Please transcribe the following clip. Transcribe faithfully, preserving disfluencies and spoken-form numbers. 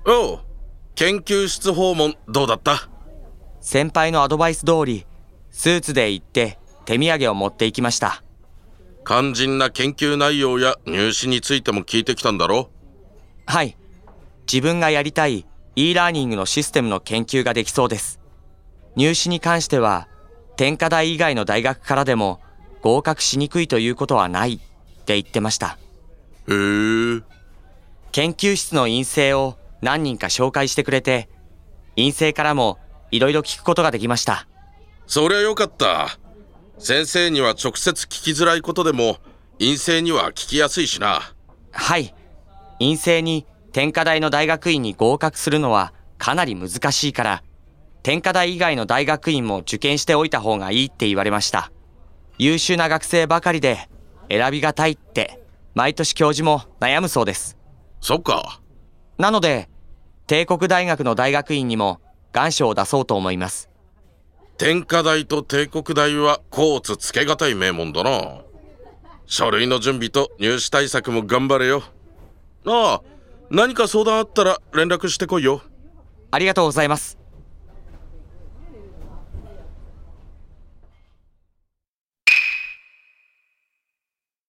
おう、研究室訪問どうだった？ 先輩のアドバイス通り、スーツで行って手土産を持って行きました。 肝心な研究内容や入試についても聞いてきたんだろ？ はい。自分がやりたい e ラーニングのシステムの研究ができそうです。入試に関しては、天下大以外の大学からでも合格しにくいということはないって言ってました。 へえ。 研究室の院生を何人か紹介してくれて、院生からもいろいろ聞くことができました。 そりゃよかった。先生には直接聞きづらいことでも院生には聞きやすいしな。 はい。院生に天下大の大学院に合格するのはかなり難しいから、天下大以外の大学院も受験しておいた方がいいって言われました。優秀な学生ばかりで選びがたいって毎年教授も悩むそうです。 そっか。 なので帝国大学の大学院にも願書を出そうと思います。 天下大と帝国大は甲乙つけがたい名門だな。書類の準備と入試対策も頑張れよ。ああ、何か相談あったら連絡してこいよ。 ありがとうございます。